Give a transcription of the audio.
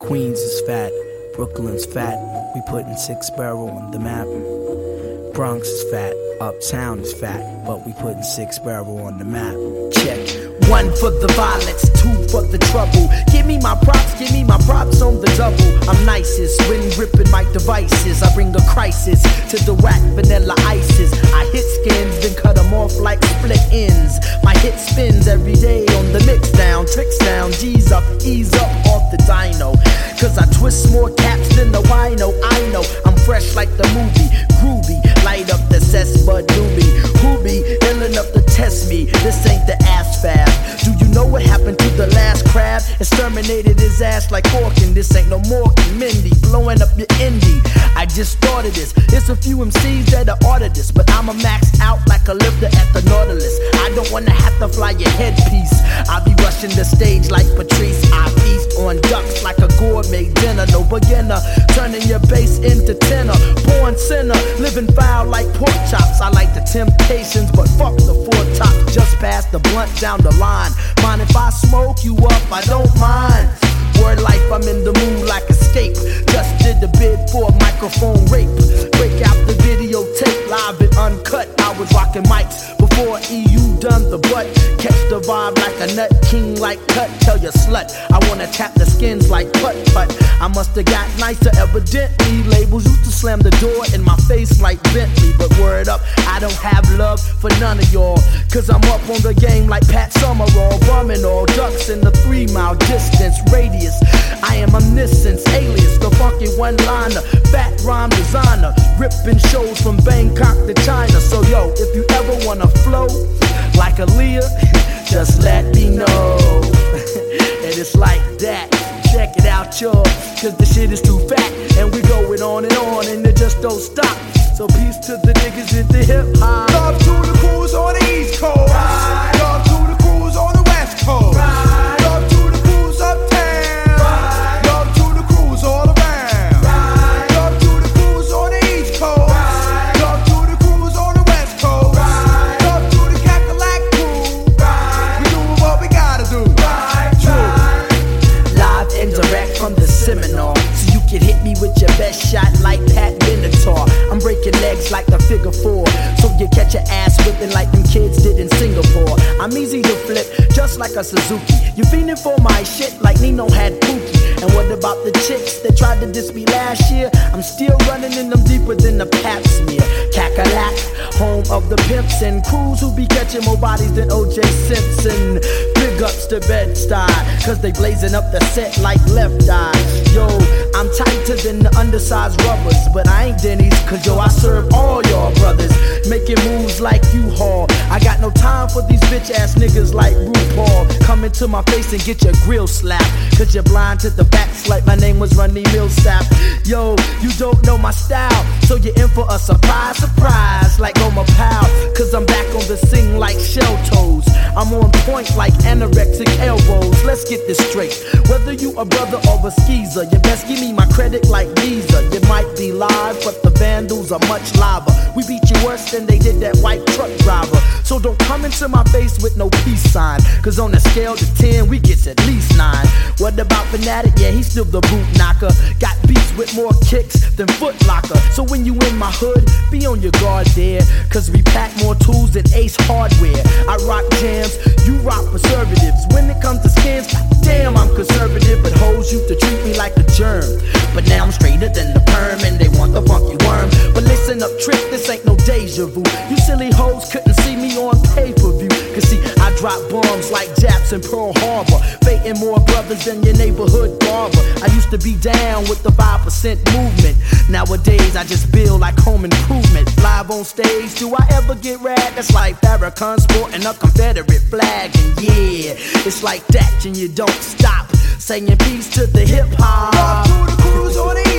Queens is fat, Brooklyn's fat, we putting 6 Borough on the map. Bronx is fat, Uptown is fat, but we putting 6 Borough on the map. Check. 1 for the violence, 2 for the trouble. Give me my props on the double. I'm nicest when ripping my devices. I bring a crisis to the whack vanilla ices. I hit skins, then cut them off like split ends. My hit spins every day on the mix down, tricks down, G's up, ease up off the dyno. Cause I twist more caps than the wino. I know I'm fresh like the movie, groovy. Light up the cess bud doobie. Who be ill enough to test me? This ain't the ass fab. Do you know what happened to the last crab? Exterminated his ass like Orkin. This ain't no Morgan Mindy blowing up your indie. I just started this. It's a few MCs that are ordered this, but I'ma max out like a lifter at the Nautilus. I don't wanna have to fly your headpiece. I'll be rushing the stage like Patrice. I feast on ducks like a gourmet dinner. No beginner, turning your bass into tenor. Born sinner, living foul like pork chops. I like the Temptations, but fuck the 4 tops. Just pass the blunt down the line. Mind if I smoke you up? I don't mind. Word life, I'm in the mood like Escape. Just did the bid for a microphone rape. Break out the videotape, live and uncut. I was rocking mics before EU done the butt. Catch the vibe like a nut, king like cut. Tell your slut, I wanna tap the skins like putt-putt. I musta got nicer evidently. Labels used to slam the door in my face like Bentley. But word up, I don't have love for none of y'all. Cause I'm up on the game like Pat Summerall. Bumming all ducks in the 3-mile distance radius. I am omniscience, alias, the funky one-liner, fat rhyme designer, ripping shows from Bangkok to China. So yo, if you ever wanna flow like Aaliyah, just let me know. And it's like that. Check it out, y'all, cause the shit is too fat, and we going on and it just don't stop. So peace to the niggas in the hip hop. Love to the crews on the East Coast. Right. Love to the crews on the West Coast. Right. Love to the crews uptown. Right. Love to the crews all around. Right. Love to the crews on the East Coast. Right. Love to the crews on the West Coast. Right. Love to the Cackalack crew. Right. We doing what we gotta do. Right. True. Live and direct from the seminar, so you can hit me with your best shot like Pat Benatar. I'm breaking legs like a figure 4, so you catch your ass whipping like them kids did in Singapore. I'm easy to flip, just like a Suzuki. You fiending for my shit like Nino had Pookie. And what about the chicks that tried to diss me last year? I'm still running in them deeper than the pap smear. Cackalack, home of the pimps and crews who be catching more bodies than O.J. Simpson. Big ups to Bed-Stuy, cause they blazing up the set like Left Eye. Yo, I'm tighter than the undersized rubbers, but I ain't Denny's, cause yo, I serve all y'all brothers. Making moves like U-Haul. I got no time for these bitch ass niggas like RuPaul. Come into my face and get your grill slapped, cause you're blind to the facts like my name was Ronnie Millsap. Yo, you don't know my style, so you're in for a surprise, surprise like Oma Powell. Cause I'm back on the scene like shell toes. I'm on point like anorexic elbows. Let's get this straight. Whether you a brother or a skeezer, you best give me my credit like Visa. You might be live, but the vandals are much liver. We beat you worse than they did that white truck driver. So don't come into my face with no peace sign, cause on a scale to 10, we get at least 9. What about Fanatic? Yeah, he's still the boot knocker. Got beats with more kicks than Foot Locker. So when you in my hood, be on your guard there, cause we pack more tools than Ace Hardware. I rock jams, you rock preservatives. When it comes to skins, damn, I'm conservative, but hoes used to treat me like a germ. But now I'm straighter than the perm, and they want the funky worm. But listen up, trick, this ain't no deja vu. You silly hoes couldn't see me on pay-per-view, cause see, I drop bombs like Japs in Pearl Harbor, fating more brothers than your neighborhood barber. I used to be down with the 5% movement. Nowadays I just build like home improvement. Live on stage, do I ever get rad? That's like Farrakhan sporting a Confederate flag. And yeah, it's like that and you don't stop saying peace to the hip hop. Love to the crews on the